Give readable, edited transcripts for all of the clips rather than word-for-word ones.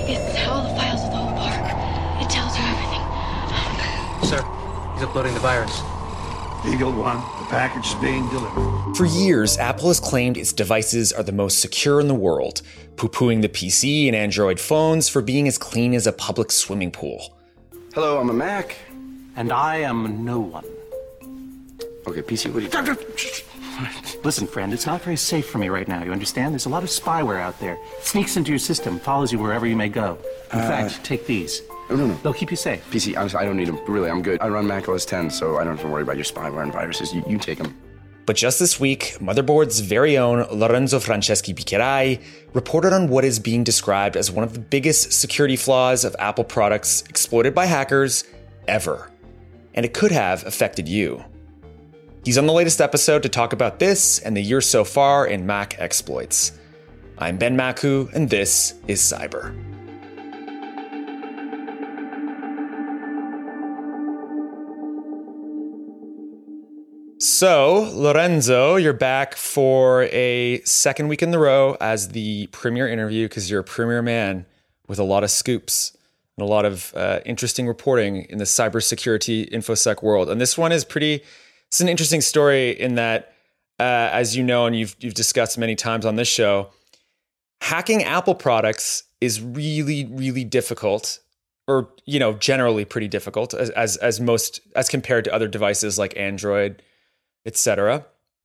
It's all the files of the whole park. It tells you everything. Sir, he's uploading the virus. Eagle One, the package is being delivered. For years, Apple has claimed its devices are the most secure in the world, poo-pooing the PC and Android phones for being as clean as a public swimming pool. Hello, I'm a Mac. And I am no one. Okay, PC, what are you... Listen, friend, it's not very safe for me right now, you understand? There's a lot of spyware out there. It sneaks into your system, follows you wherever you may go. In fact, take these. No. They'll keep you safe. PC, honestly, I don't need them. Really, I'm good. I run Mac OS 10, so I don't have to worry about your spyware and viruses. You take them. But just this week, Motherboard's very own Lorenzo Franceschi Bicherai reported on what is being described as one of the biggest security flaws of Apple products exploited by hackers ever. And it could have affected you. He's on the latest episode to talk about this and the year so far in Mac exploits. I'm Ben Maku, and this is Cyber. So, Lorenzo, you're back for a second week in a row as the premier interview because you're a premier man with a lot of scoops and a lot of interesting reporting in the cybersecurity InfoSec world. And this one is it's an interesting story in that, as you know, and you've discussed many times on this show, hacking Apple products is really, really difficult, or, generally pretty difficult as compared to other devices like Android, etc.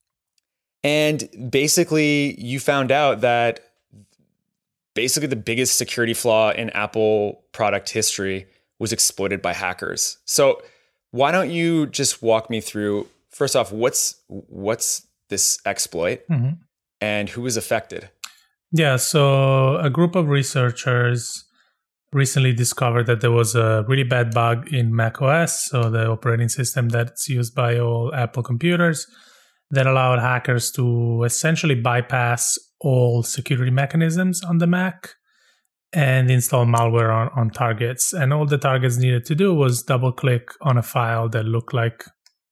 And basically, you found out that basically the biggest security flaw in Apple product history was exploited by hackers. So why don't you just walk me through, first off, what's this exploit and who was affected? Yeah, so a group of researchers recently discovered that there was a really bad bug in macOS, so the operating system that's used by all Apple computers, that allowed hackers to essentially bypass all security mechanisms on the Mac and install malware on targets. And all the targets needed to do was double click on a file that looked like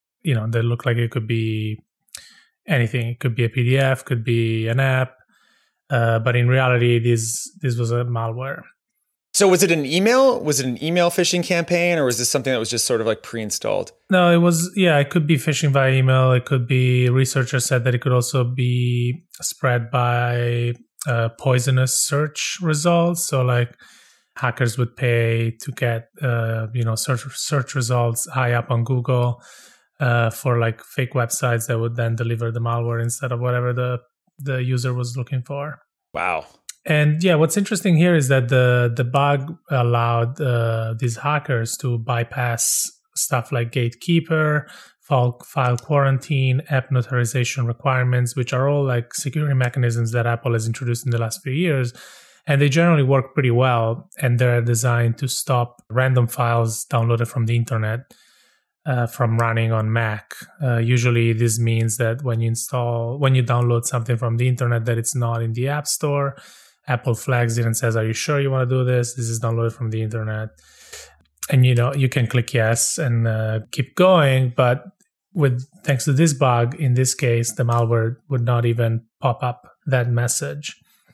it could be anything. It could be a PDF, could be an app, but in reality, this was a malware. So was it an email? Was it an email phishing campaign, or was this something that was just sort of like pre-installed? No, it was, it could be phishing via email. It could be, researchers said that it could also be spread by poisonous search results. So like hackers would pay to get, search results high up on Google for like fake websites that would then deliver the malware instead of whatever the user was looking for. Wow. And yeah, what's interesting here is that the bug allowed these hackers to bypass stuff like gatekeeper, file quarantine, app notarization requirements, which are all like security mechanisms that Apple has introduced in the last few years. And they generally work pretty well. And they're designed to stop random files downloaded from the internet from running on Mac. Usually this means that when you download something from the internet that it's not in the App Store, Apple flags it and says, "Are you sure you want to do this? This is downloaded from the internet." And you can click yes and keep going. But thanks to this bug, in this case, the malware would not even pop up that message.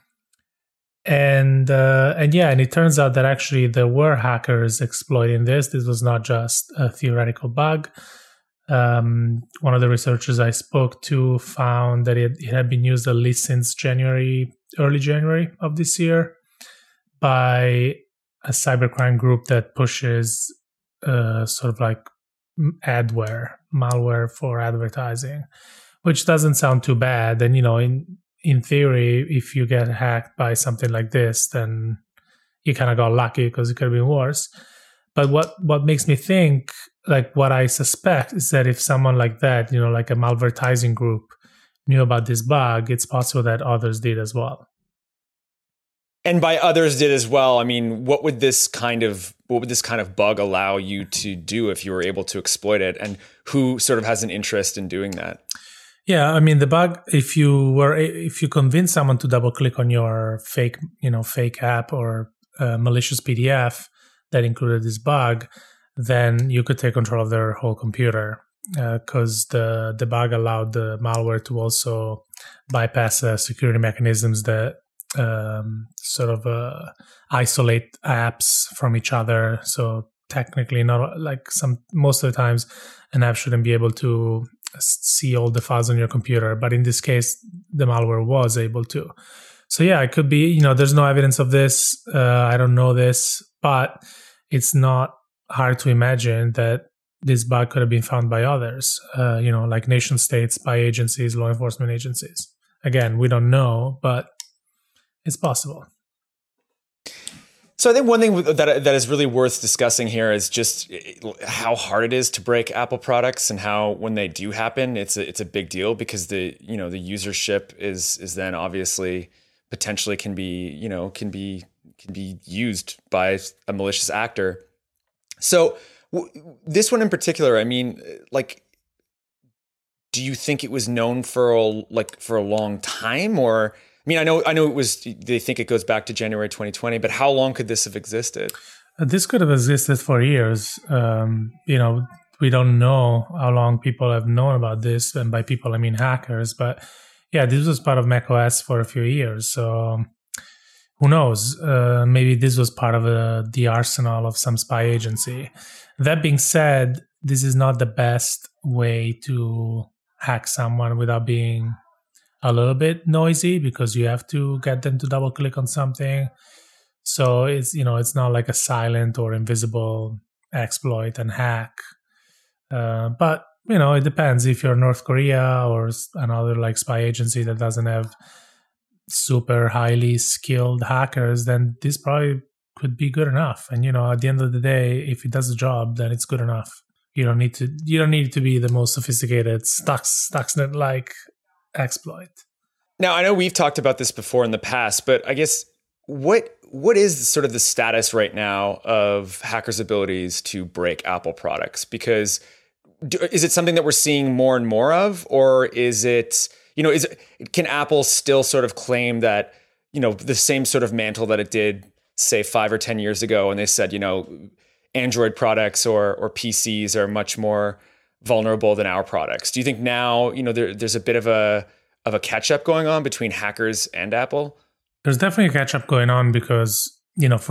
And it turns out that actually there were hackers exploiting this. This was not just a theoretical bug. One of the researchers I spoke to found that it had been used at least since early January of this year by a cybercrime group that pushes sort of like malware for advertising, which doesn't sound too bad. And, in theory, if you get hacked by something like this, then you kind of got lucky because it could have been worse. But what makes me think, like what I suspect, is that if someone like that, like a malvertising group, knew about this bug, it's possible that others did as well. And by others did as well, I mean, what would this kind of bug allow you to do if you were able to exploit it? And who sort of has an interest in doing that? Yeah, I mean, the bug, if you convince someone to double click on your fake app or malicious PDF that included this bug, then you could take control of their whole computer, because the bug allowed the malware to also bypass security mechanisms that sort of isolate apps from each other. So technically, not like most of the times, an app shouldn't be able to see all the files on your computer. But in this case, the malware was able to. So yeah, it could be. There's no evidence of this. I don't know this, but it's not hard to imagine that this bug could have been found by others, like nation states, spy agencies, law enforcement agencies. Again, we don't know, but it's possible. So I think one thing that is really worth discussing here is just how hard it is to break Apple products, and how when they do happen, it's a big deal, because the usership is then obviously potentially can be used by a malicious actor. So this one in particular, I mean, like, do you think it was known for a long time? Or, I mean, I know it was, they think it goes back to January 2020, but how long could this have existed? This could have existed for years. We don't know how long people have known about this, and by people I mean hackers, but yeah, this was part of macOS for a few years. So who knows? Maybe this was part of the arsenal of some spy agency. That being said, this is not the best way to hack someone without being a little bit noisy, because you have to get them to double click on something. So it's not like a silent or invisible exploit and hack. But it depends. If you're North Korea or another like spy agency that doesn't have super highly skilled hackers, then this probably could be good enough. And at the end of the day, if it does the job, then it's good enough. You don't need to be the most sophisticated Stuxnet like exploit. Now, I know we've talked about this before in the past, but I guess what is sort of the status right now of hackers' abilities to break Apple products? Because is it something that we're seeing more and more of, or is it, can Apple still sort of claim that, the same sort of mantle that it did, say 5 or 10 years ago, and they said, Android products or PCs are much more vulnerable than our products? Do you think now, there's a bit of a catch up going on between hackers and Apple? There's definitely a catch up going on because, for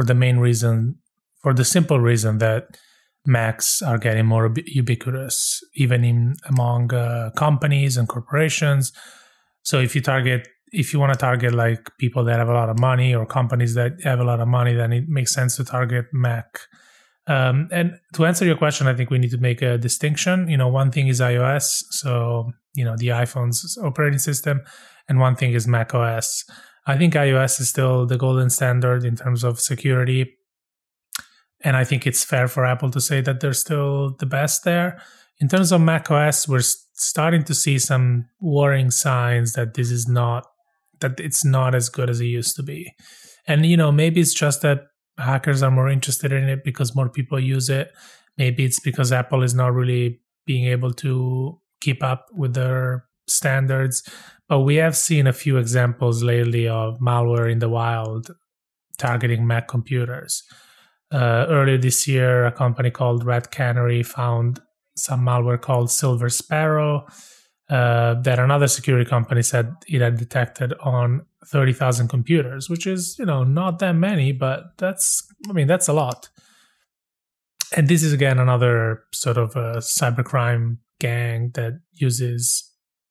the simple reason that Macs are getting more ubiquitous, even among companies and corporations. So if you want to target like people that have a lot of money, or companies that have a lot of money, then it makes sense to target Mac. And to answer your question, I think we need to make a distinction. One thing is iOS, so the iPhone's operating system, and one thing is Mac OS. I think iOS is still the golden standard in terms of security, and I think it's fair for Apple to say that they're still the best there. In terms of Mac OS, we're starting to see some worrying signs that it's not as good as it used to be. And maybe it's just that hackers are more interested in it because more people use it. Maybe it's because Apple is not really being able to keep up with their standards. But we have seen a few examples lately of malware in the wild targeting Mac computers. Earlier this year, a company called Red Canary found some malware called Silver Sparrow that another security company said it had detected on 30,000 computers, which is, not that many, but that's a lot. And this is, again, another sort of a cybercrime gang that uses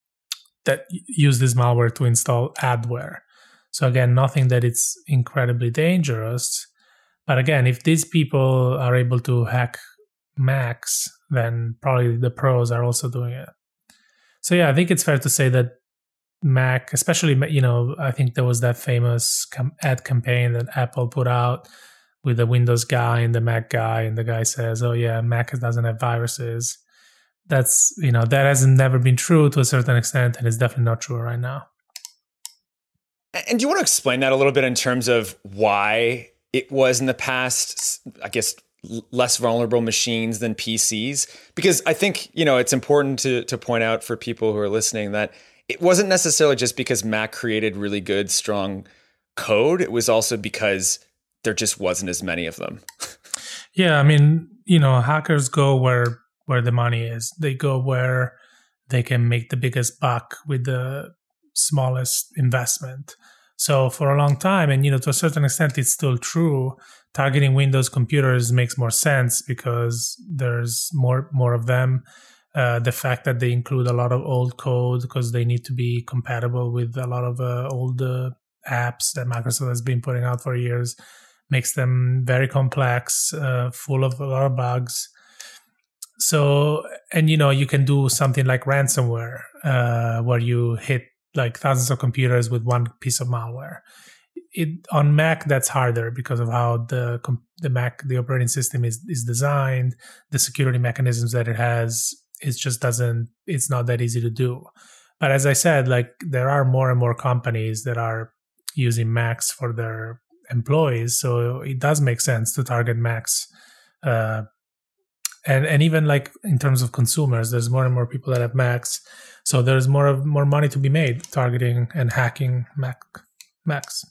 this malware to install adware. So again, nothing that it's incredibly dangerous. But again, if these people are able to hack Macs, then probably the pros are also doing it. So yeah, I think it's fair to say that Mac, especially, I think there was that famous ad campaign that Apple put out with the Windows guy and the Mac guy, and the guy says, "Oh yeah, Mac doesn't have viruses." That's, that hasn't never been true to a certain extent, and it's definitely not true right now. And do you want to explain that a little bit in terms of why it was in the past, I guess, less vulnerable machines than PCs? Because I think, it's important to point out for people who are listening that it wasn't necessarily just because Mac created really good, strong code. It was also because there just wasn't as many of them. Yeah, hackers go where the money is. They go where they can make the biggest buck with the smallest investment. So for a long time, and to a certain extent, it's still true. Targeting Windows computers makes more sense because there's more of them. The fact that they include a lot of old code because they need to be compatible with a lot of old apps that Microsoft has been putting out for years makes them very complex, full of a lot of bugs. So, and you can do something like ransomware, where you hit like thousands of computers with one piece of malware. On Mac, that's harder because of how the Mac, the operating system is designed, the security mechanisms that it has. It's not that easy to do. But as I said, like there are more and more companies that are using Macs for their employees. So it does make sense to target Macs. And even like in terms of consumers, there's more and more people that have Macs. So there's more money to be made targeting and hacking Macs.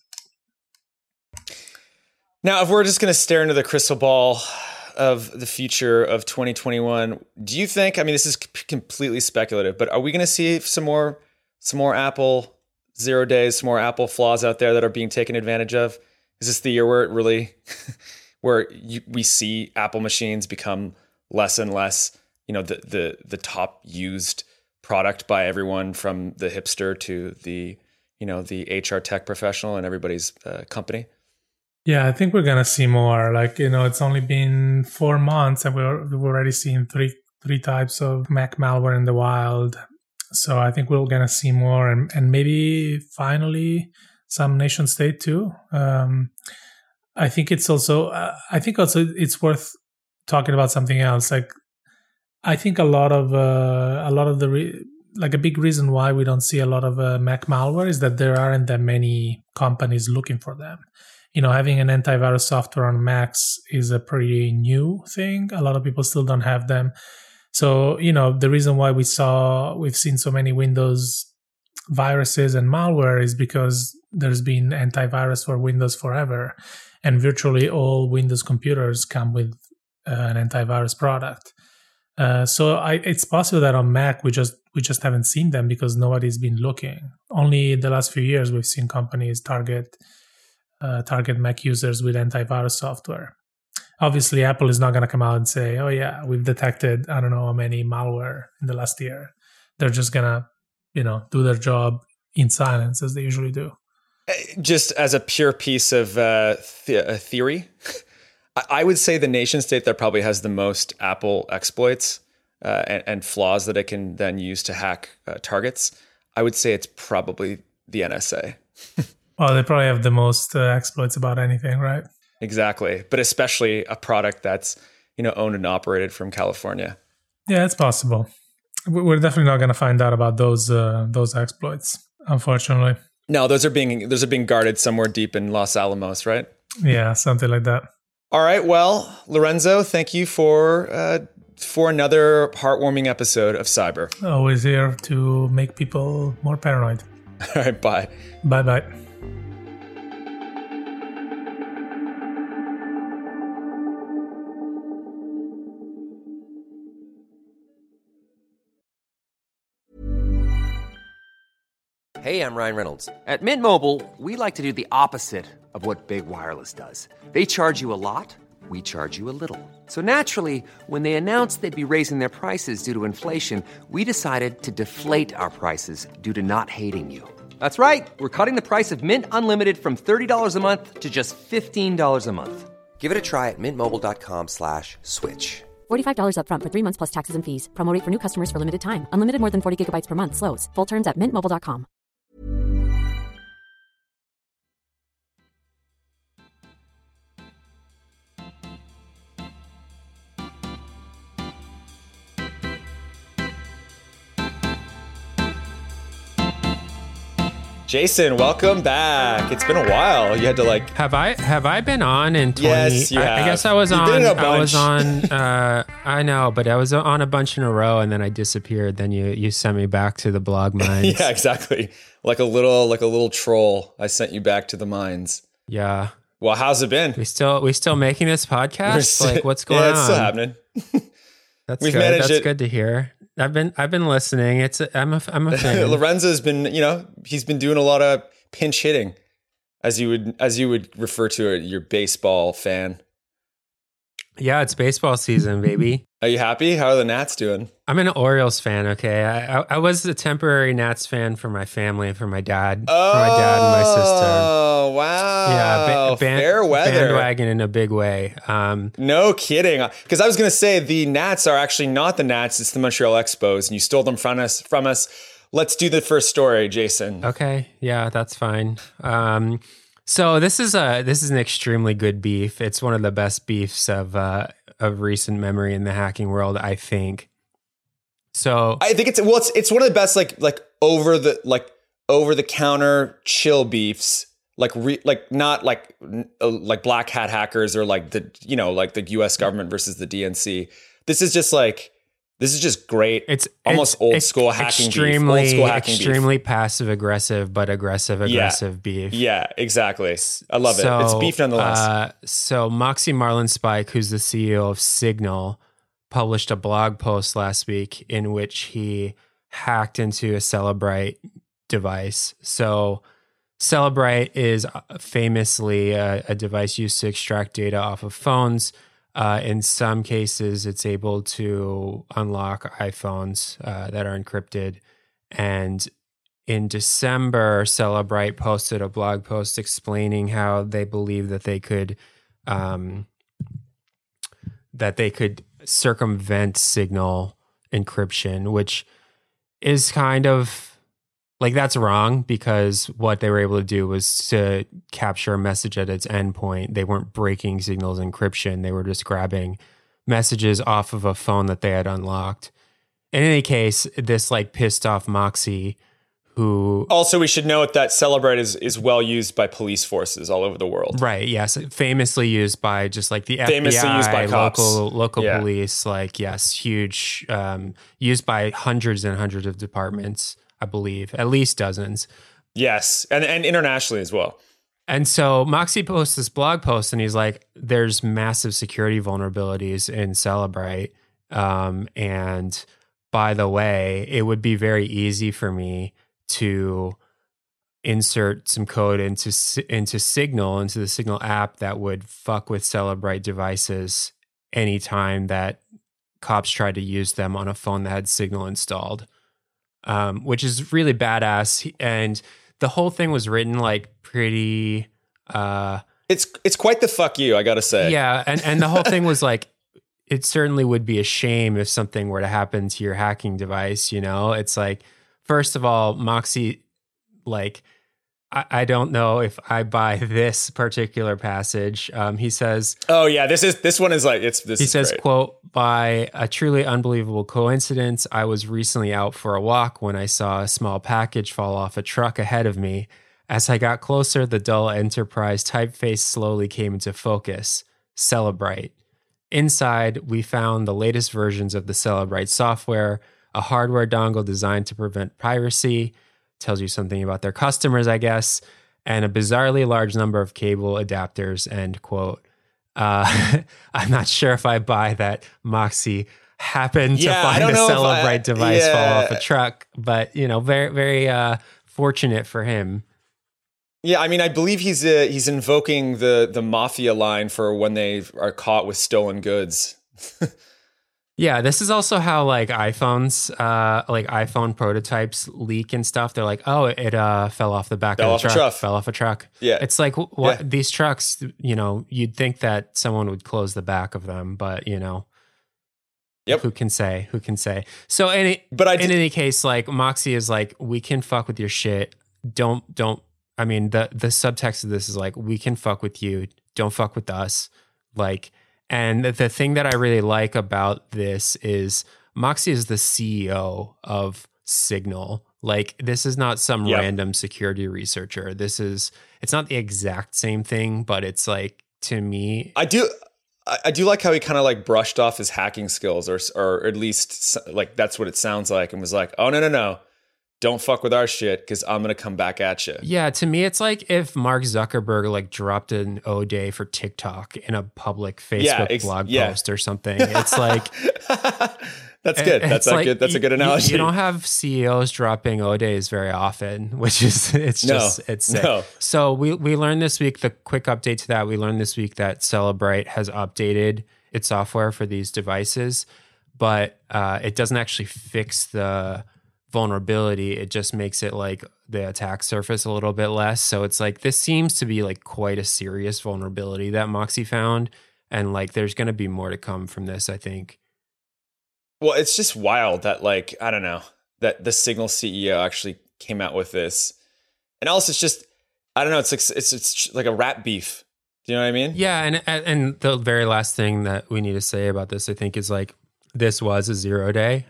Now, if we're just going to stare into the crystal ball of the future of 2021, do you think, I mean, this is completely speculative, but are we going to see some more Apple 0 days, some more Apple flaws out there that are being taken advantage of? Is this the year where it really, we see Apple machines become less and less, the top used product by everyone from the hipster to the HR tech professional in everybody's company? Yeah, I think we're going to see more. Like, it's only been 4 months and we've already seen three types of Mac malware in the wild. So I think we're going to see more and maybe finally some nation state too. I think it's also it's worth talking about something else. Like, I think a big reason why we don't see a lot of Mac malware is that there aren't that many companies looking for them. Having an antivirus software on Macs is a pretty new thing. A lot of people still don't have them. So, the reason why we've seen so many Windows viruses and malware is because there's been antivirus for Windows forever. And virtually all Windows computers come with an antivirus product. So it's possible that on Mac, we just haven't seen them because nobody's been looking. Only the last few years, we've seen companies target Mac users with antivirus software. Obviously, Apple is not going to come out and say, oh yeah, we've detected, I don't know how many malware in the last year. They're just going to, do their job in silence as they usually do. Just as a pure piece of theory, I would say the nation state that probably has the most Apple exploits and flaws that it can then use to hack targets, I would say it's probably the NSA. Well, they probably have the most exploits about anything, right? Exactly. But especially a product that's, owned and operated from California. Yeah, it's possible. We're definitely not going to find out about those exploits, unfortunately. No, those are being guarded somewhere deep in Los Alamos, right? Yeah, something like that. All right. Well, Lorenzo, thank you for another heartwarming episode of Cyber. Always here to make people more paranoid. All right. Bye. Bye-bye. Hey, I'm Ryan Reynolds. At Mint Mobile, we like to do the opposite of what Big Wireless does. They charge you a lot, we charge you a little. So naturally, when they announced they'd be raising their prices due to inflation, we decided to deflate our prices due to not hating you. That's right. We're cutting the price of Mint Unlimited from $30 a month to just $15 a month. Give it a try at mintmobile.com/switch. $45 up front for 3 months plus taxes and fees. Promo rate for new customers for limited time. Unlimited more than 40 gigabytes per month. Slows full terms at mintmobile.com. Jason, welcome back. It's been a while. You had to Have I been on in 20? Yes, you have. I guess I was You've on. been in a bunch. I was on. I know, but I was on a bunch in a row, and then I disappeared. Then you sent me back to the blog mines. Yeah, exactly. Like a little troll. I sent you back to the mines. Yeah. Well, how's it been? We still making this podcast? What's going on? Yeah, it's still happening. That's good. That's good to hear. I've been listening. I'm a fan. Lorenzo's been, he's been doing a lot of pinch hitting. as you would refer to it, your baseball fan. Yeah, it's baseball season, baby. Are you happy? How are the Nats doing? I'm an Orioles fan. Okay, I was a temporary Nats fan for my family and for my dad, Oh, for my dad and my sister. Oh wow! Yeah, fair weather. Bandwagon in a big way. No kidding. Because I was going to say the Nats are actually not the Nats; it's the Montreal Expos, and you stole them from us. Let's do the first story, Jason. Okay, yeah, that's fine. So this is an extremely good beef. It's one of the best beefs of recent memory in the hacking world, I think. So I think it's one of the best like over the counter chill beefs, like not like black hat hackers or like the the US government versus the DNC. This is just great. It's almost old school hacking beef. Old school hacking extremely passive aggressive, but aggressive beef. Yeah, exactly. I love it. It's beef nonetheless. So Moxie Marlinspike, who's the CEO of Signal, published a blog post last week in which he hacked into a Cellebrite device. So Cellebrite is famously a device used to extract data off of phones. In some cases, it's able to unlock iPhones that are encrypted. And in December, Cellebrite posted a blog post explaining how they believe that they could circumvent Signal encryption, which is kind of like, that's wrong, because what they were able to do was to capture a message at its endpoint. They weren't breaking Signal's encryption. They were just grabbing messages off of a phone that they had unlocked. In any case, this pissed off Moxie, who... Also, we should note that Cellebrite is well used by police forces all over the world. Right, yes. Famously used by just the famously FBI, used by cops. local police, huge, used by hundreds and hundreds of departments, I believe, at least dozens. Yes, and internationally as well. And so Moxie posts this blog post and he's like, there's massive security vulnerabilities in Cellebrite. And by the way, it would be very easy for me to insert some code into Signal, into the Signal app that would fuck with Cellebrite devices anytime that cops tried to use them on a phone that had Signal installed. Which is really badass, and the whole thing was written pretty. It's quite the fuck you, I gotta say. Yeah, and the whole thing was it certainly would be a shame if something were to happen to your hacking device. It's first of all, Moxie, I don't know if I buy this particular passage. He says, "Oh yeah, this one is He says, great. quote, by a truly unbelievable coincidence, I was recently out for a walk when I saw a small package fall off a truck ahead of me. As I got closer, the dull Enterprise typeface slowly came into focus. Cellebrite. Inside, we found the latest versions of the Cellebrite software, a hardware dongle designed to prevent piracy." Tells you something about their customers, I guess, and a bizarrely large number of cable adapters, end quote. I'm not sure if I buy that Moxie happened to find a Cellebrite device fall off a truck, but very, very fortunate for him. Yeah, I mean, I believe he's invoking the mafia line for when they are caught with stolen goods. Yeah, this is also how iPhones, iPhone prototypes leak and stuff. They're like, oh, it fell off the back of the truck. Fell off a truck. Yeah, it's like these trucks. You'd think that someone would close the back of them, but Yep. Who can say? So in any case, Moxie is we can fuck with your shit. Don't. I mean, the subtext of this is we can fuck with you. Don't fuck with us. And the thing that I really like about this is Moxie is the CEO of Signal. This is not some random security researcher. It's not the exact same thing, but it's to me. I do like how he kind of brushed off his hacking skills or at least that's what it sounds like, and was like, oh, no. don't fuck with our shit because I'm gonna come back at you. Yeah, to me, it's like if Mark Zuckerberg like dropped an O-Day for TikTok in a public Facebook blog post or something. It's like that's good. That's like, good. That's a good analogy. You don't have CEOs dropping O-Days very often, which is it's sick. No. So we learned this week, the quick update to that. We learned this week that Cellebrite has updated its software for these devices, but it doesn't actually fix the vulnerability. It just makes it like the attack surface a little bit less. So it's like this seems to be like quite a serious vulnerability that Moxie found, and like there's going to be more to come from this, I think. Well, it's just wild that like I don't know that the Signal CEO actually came out with this, and also it's just I don't know. It's like a rat beef. Do you know what I mean? Yeah, and the very last thing that we need to say about this, I think, is like this was a 0-day,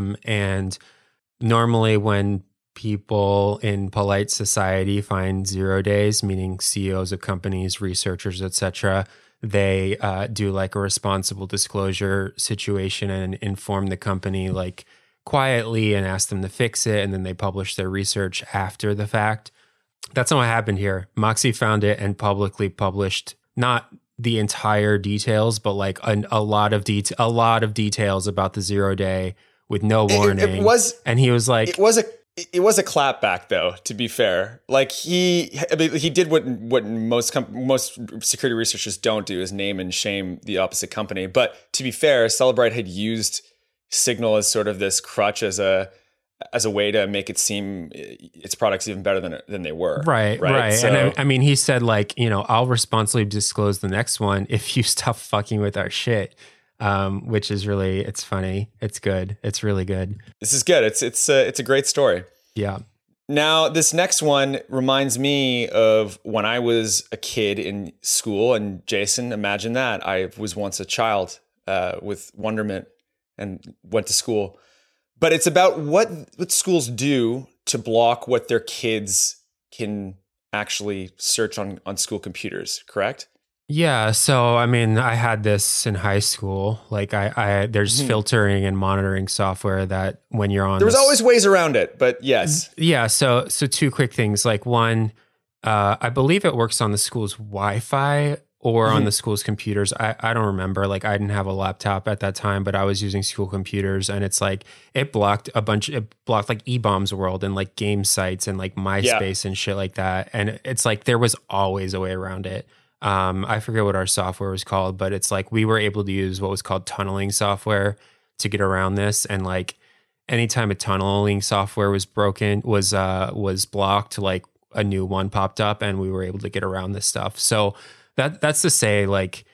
and normally when people in polite society find 0 days, meaning CEOs of companies, researchers, etc., they do like a responsible disclosure situation and inform the company like quietly and ask them to fix it, and then they publish their research after the fact. That's not what happened here. Moxie found it and publicly published not the entire details, but like a lot of details about the 0 day with no warning. It was, and he was like, it was a clapback though. To be fair, like he did what most security researchers don't do, is name and shame the opposite company. But to be fair, Cellebrite had used Signal as sort of this crutch as a way to make it seem its products even better than they were. Right. So, and I mean, he said like, I'll responsibly disclose the next one if you stop fucking with our shit. Which is really, it's funny. It's good. It's really good. This is good. It's a great story. Yeah. Now, this next one reminds me of when I was a kid in school, and Jason, imagine that. I was once a child with wonderment and went to school. But it's about what schools do to block what their kids can actually search on school computers, correct? Yeah, so I mean, I had this in high school. Like, there's filtering and monitoring software that when you're on, there was always ways around it, but yes, yeah. So two quick things. Like one, I believe it works on the school's Wi-Fi or on the school's computers. I don't remember. Like, I didn't have a laptop at that time, but I was using school computers, and it's like it blocked like E-Bombs World and like game sites and like MySpace and shit like that. And it's like there was always a way around it. I forget what our software was called, but it's like we were able to use what was called tunneling software to get around this. And like anytime a tunneling software was broken, was blocked, like a new one popped up, and we were able to get around this stuff. So that's to say, like,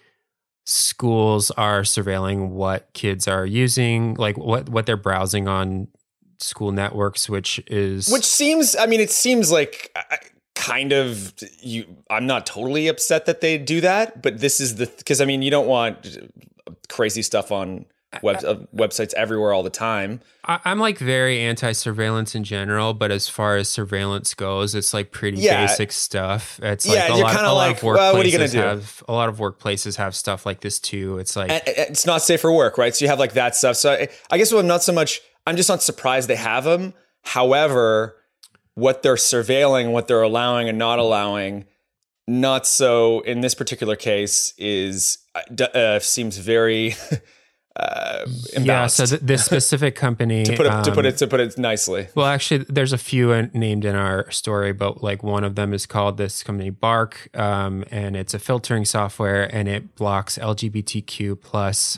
schools are surveilling what kids are using, like what they're browsing on school networks, which seems, I mean, it seems like kind of I'm not totally upset that they do that, but this is because I mean, you don't want crazy stuff on websites everywhere all the time. I'm like very anti-surveillance in general, but as far as surveillance goes, it's like pretty basic stuff. It's like a lot of workplaces, well, what are you gonna do? A lot of workplaces have stuff like this too. It's like it's not safe for work, right? So you have like that stuff. So I guess I'm just not surprised they have them. However, what they're surveilling, what they're allowing and not allowing, not so in this particular case is seems very imbalanced. Yeah, so this specific company to put it nicely. Well, actually, there's a few named in our story, but like one of them is called this company Bark, and it's a filtering software, and it blocks LGBTQ plus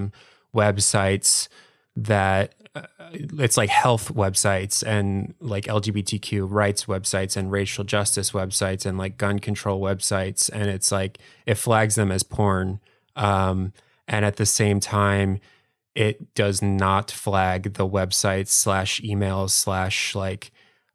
websites that. It's like health websites and like LGBTQ rights websites and racial justice websites and like gun control websites. And it's like, it flags them as porn. And at the same time, it does not flag the websites / emails / like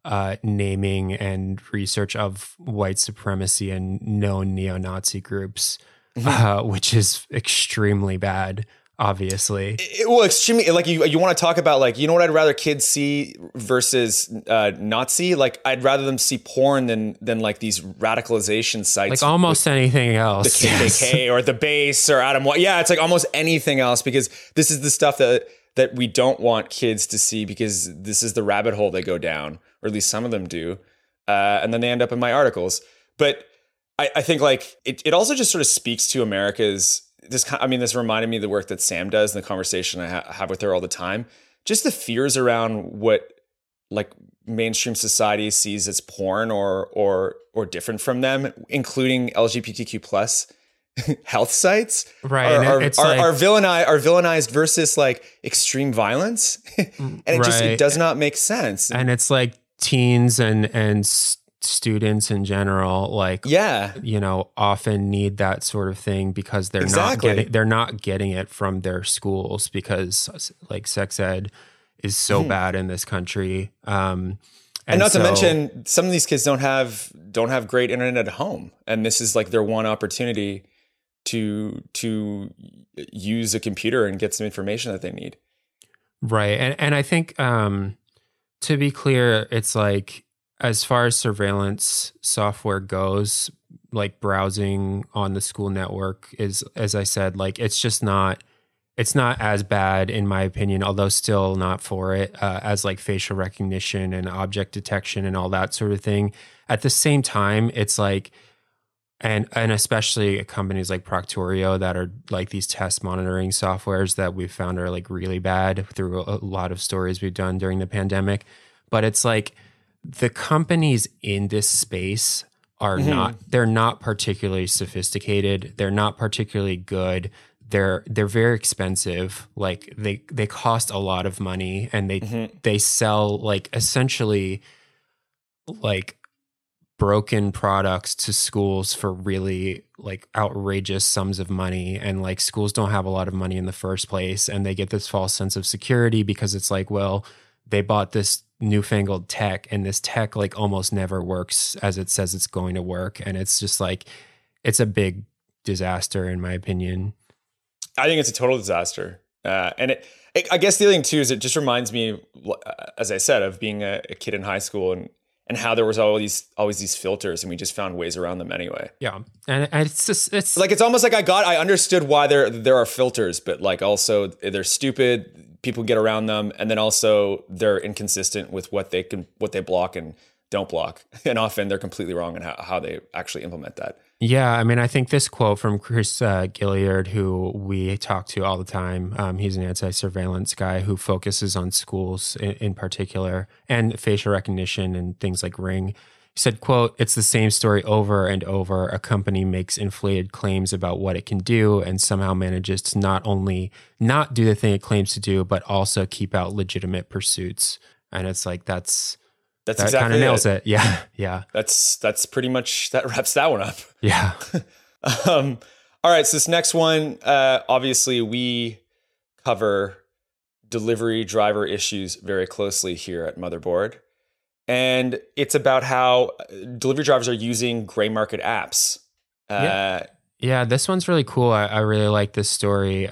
naming and research of white supremacy and known neo-Nazi groups, which is extremely bad. Obviously, extremely, like you want to talk about, like, you know what I'd rather kids see versus Nazi? Like, I'd rather them see porn than like these radicalization sites, like almost anything else, the KKK or the base or Adam. Yeah, it's like almost anything else, because this is the stuff that that we don't want kids to see because this is the rabbit hole they go down, or at least some of them do. And then they end up in my articles. But I think like it also just sort of speaks to America's this reminded me of the work that Sam does and the conversation I have with her all the time. Just the fears around what like mainstream society sees as porn or different from them, including LGBTQ plus health sites, right? Are villainized versus like extreme violence, and it does not make sense. And it's like teens and students in general, like, often need that sort of thing because they're not getting it from their schools, because like sex ed is so bad in this country. And not to mention, some of these kids don't have great internet at home, and this is like their one opportunity to use a computer and get some information that they need. Right. And I think, to be clear, it's like, as far as surveillance software goes, like browsing on the school network is, as I said, like it's not as bad in my opinion, although still not for it, as like facial recognition and object detection and all that sort of thing. At the same time, it's like, and especially companies like Proctorio that are like these test monitoring softwares that we've found are like really bad through a lot of stories we've done during the pandemic. But it's like, the companies in this space are they're not particularly sophisticated. They're not particularly good. They're very expensive. Like they cost a lot of money, and they sell like essentially like broken products to schools for really like outrageous sums of money. And like schools don't have a lot of money in the first place, and they get this false sense of security because it's like, well, they bought this newfangled tech, and this tech like almost never works as it says it's going to work. And it's just like, it's a big disaster in my opinion. I think it's a total disaster. And I guess the other thing too, is it just reminds me, as I said, of being a kid in high school and how there was always these filters, and we just found ways around them anyway. Yeah. And it's like, it's almost like I understood why there are filters, but like also they're stupid. People get around them, and then also they're inconsistent with what they block and don't block, and often they're completely wrong in how they actually implement that. Yeah, I mean, I think this quote from Chris Gilliard, who we talk to all the time, he's an anti-surveillance guy who focuses on schools in particular and facial recognition and things like Ring. He said, quote, "It's the same story over and over. A company makes inflated claims about what it can do and somehow manages to not only not do the thing it claims to do, but also keep out legitimate pursuits." And it's like, that exactly kind of nails it. Yeah. Yeah. That's pretty much, that wraps that one up. Yeah. All right. So this next one, obviously we cover delivery driver issues very closely here at Motherboard. And it's about how delivery drivers are using gray market apps. Yeah, this one's really cool. I really like this story.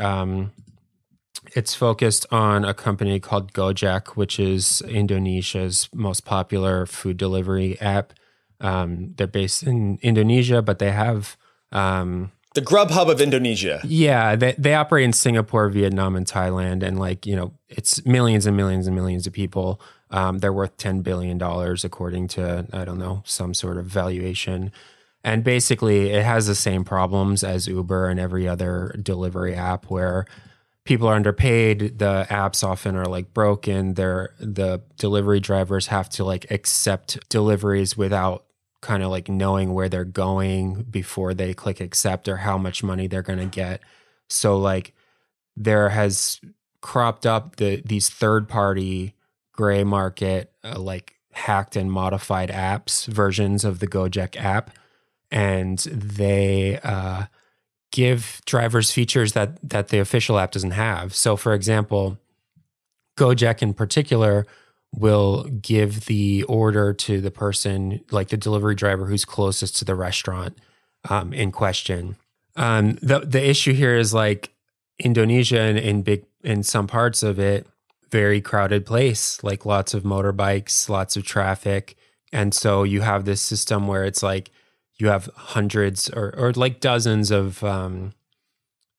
It's focused on a company called Gojek, which is Indonesia's most popular food delivery app. They're based in Indonesia, but they have... the Grubhub of Indonesia. Yeah, they operate in Singapore, Vietnam, and Thailand. And like, it's millions and millions and millions of people. They're worth $10 billion according to, I don't know, some sort of valuation. And basically it has the same problems as Uber and every other delivery app where people are underpaid. The apps often are like broken. The delivery drivers have to like accept deliveries without kind of like knowing where they're going before they click accept or how much money they're going to get. So like there has cropped up these third-party gray market, like hacked and modified apps, versions of the Gojek app. And they give drivers features that the official app doesn't have. So for example, Gojek in particular will give the order to the person, like the delivery driver who's closest to the restaurant in question. The issue here is like Indonesia and in some parts of it, very crowded place, like lots of motorbikes, lots of traffic. And so you have this system where it's like you have hundreds or like dozens of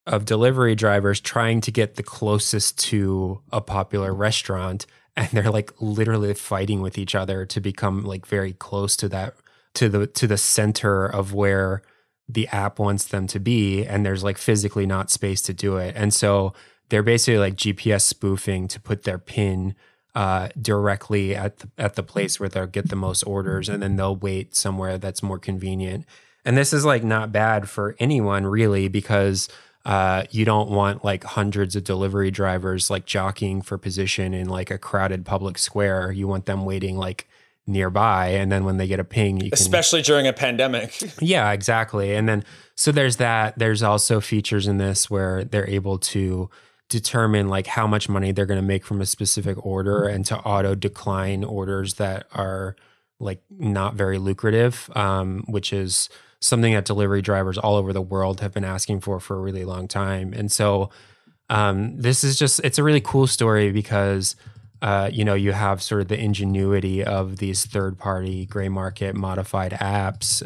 of delivery drivers trying to get the closest to a popular restaurant, and they're like literally fighting with each other to become like very close to that, to the center of where the app wants them to be, and there's like physically not space to do it. And so they're basically like GPS spoofing to put their pin directly at the place where they'll get the most orders, and then they'll wait somewhere that's more convenient. And this is like not bad for anyone really, because you don't want like hundreds of delivery drivers like jockeying for position in like a crowded public square. You want them waiting like nearby, and then when they get a ping, especially during a pandemic. Yeah, exactly. And then so there's that. There's also features in this where they're able to determine like how much money they're going to make from a specific order, and to auto decline orders that are like not very lucrative, which is something that delivery drivers all over the world have been asking for a really long time. And so this is just, it's a really cool story because, you have sort of the ingenuity of these third-party gray market modified apps,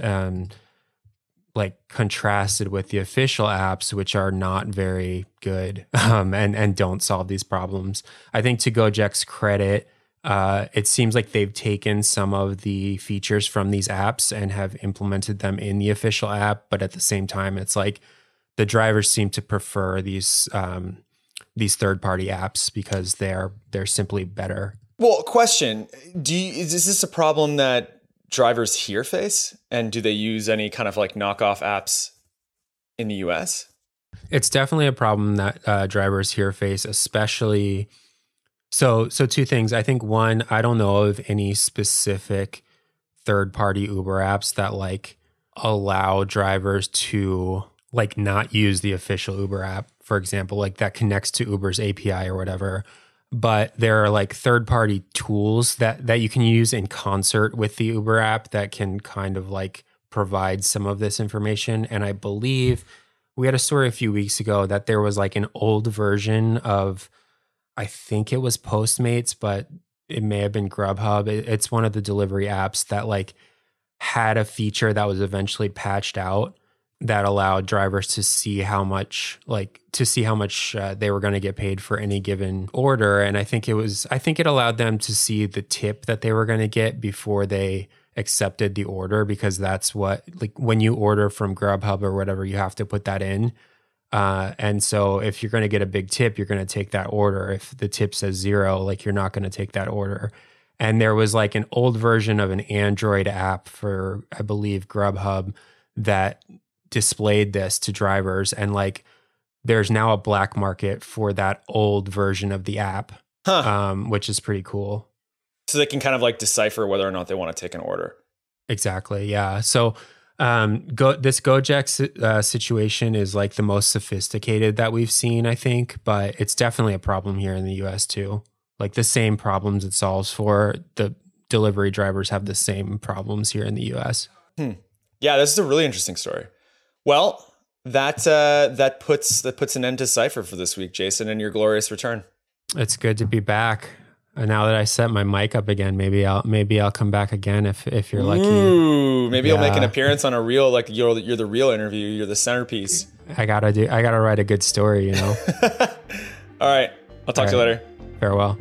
like contrasted with the official apps, which are not very good and don't solve these problems. I think to Gojek's credit, it seems like they've taken some of the features from these apps and have implemented them in the official app. But at the same time, it's like the drivers seem to prefer these third-party apps because they're simply better. Well, question: is this a problem that drivers here face, and do they use any kind of like knockoff apps in the US? It's definitely a problem that drivers here face, especially. So two things. I think one, I don't know of any specific third-party Uber apps that like allow drivers to like not use the official Uber app, for example, like that connects to Uber's API or whatever. But there are like third-party tools that you can use in concert with the Uber app that can kind of like provide some of this information. And I believe we had a story a few weeks ago that there was like an old version of, I think it was Postmates, but it may have been Grubhub. It's one of the delivery apps that like had a feature that was eventually patched out that allowed drivers to see how much they were going to get paid for any given order. And I think it allowed them to see the tip that they were going to get before they accepted the order, because that's what, like when you order from Grubhub or whatever, you have to put that in. And so if you're going to get a big tip, you're going to take that order. If the tip says 0, like you're not going to take that order. And there was like an old version of an Android app for, I believe, Grubhub that displayed this to drivers, and like there's now a black market for that old version of the app, which is pretty cool. So they can kind of like decipher whether or not they want to take an order. Exactly, yeah. So this Gojek situation is like the most sophisticated that we've seen, I think, but it's definitely a problem here in the US too. Like the same problems it solves for, the delivery drivers have the same problems here in the US. Yeah, this is a really interesting story. Well, that puts an end to Cypher for this week, Jason, and your glorious return. It's good to be back. And now that I set my mic up again, maybe I'll come back again if you're lucky. Ooh, maybe you'll make an appearance on a reel, like you're the real interview. You're the centerpiece. I gotta write a good story, you know. All right, I'll talk to you later. Farewell.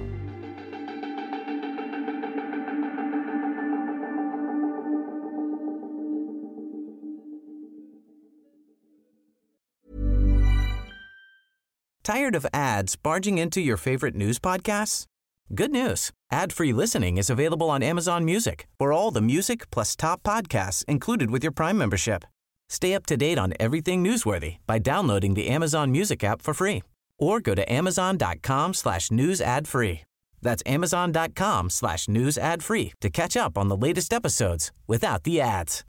Tired of ads barging into your favorite news podcasts? Good news. Ad-free listening is available on Amazon Music for all the music plus top podcasts included with your Prime membership. Stay up to date on everything newsworthy by downloading the Amazon Music app for free or go to amazon.com/news ad free. That's amazon.com/news ad free to catch up on the latest episodes without the ads.